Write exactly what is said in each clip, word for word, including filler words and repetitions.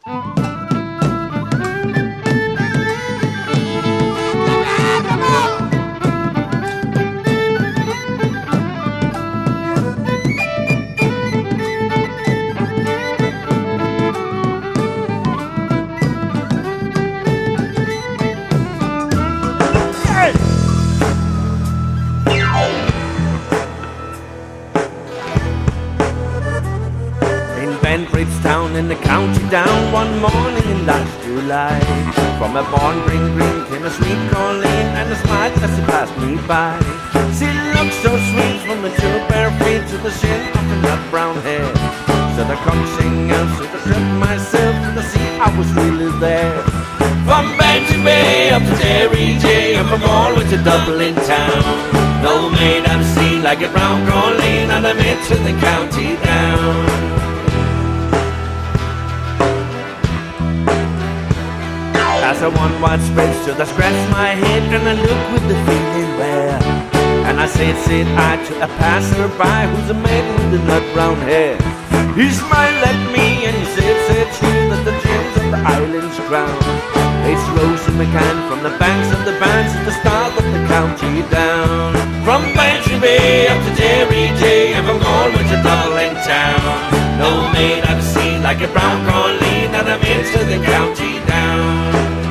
Bridgetown in the county down one morning in last July. From a barn green green came a sweet Colleen, and a smile as she passed me by. She looked so sweet from the two bare feet to the shin of her nut brown hair. Said I come sing out, so I tripped myself to the sea, I was really there. From Bantry Bay up to Derry J, and from Galway to Dublin town. No maid I've seen like a brown Colleen, and I'm into the county down. As I one wide spread, should I scratch my head and I look with the feeling rare. And I said, said I to a passerby who's a maiden with the nut brown hair. He smiled at me and he said, said true that the gems of the island's crown. It's Rosie McCann from the banks of the bands at the start of the county down. From Bantry Bay up to Derry J, and from Galway to Dublin town. No maid I've seen like a brown Colleen, and I'm into the county down.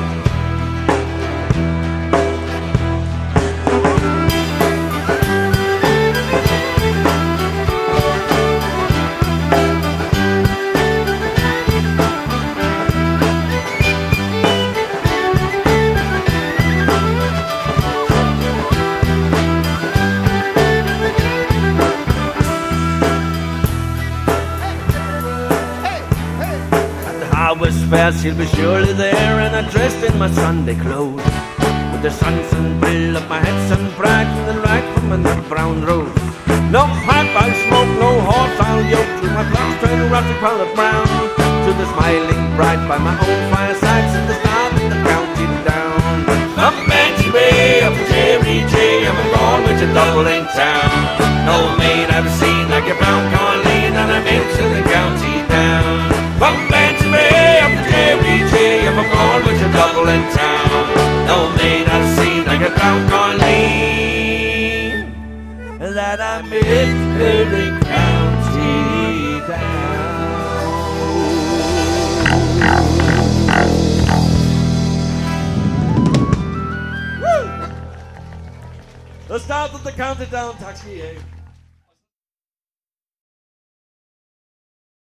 Was fair, she'll be surely there, and I dressed in my Sunday clothes, with the sun sun brill of my head sun bright, and the light from my nut brown rose. No pipe I'll smoke, no horse I'll yoke, to my clocks turn rusty colored brown, to the smiling bride by my own fireside, since the start of the county down. From Bantry Bay up to Derry J, I'm Galway to Dublin town. No maid I've seen like a brown Colleen, and I'm into the county down. From Bantry Bay up to Derry J, I'm Galway to Dublin town. No maid I've seen like a brown Colleen, that I'm into the county down. Woo! The start of the county down, taxi, eh?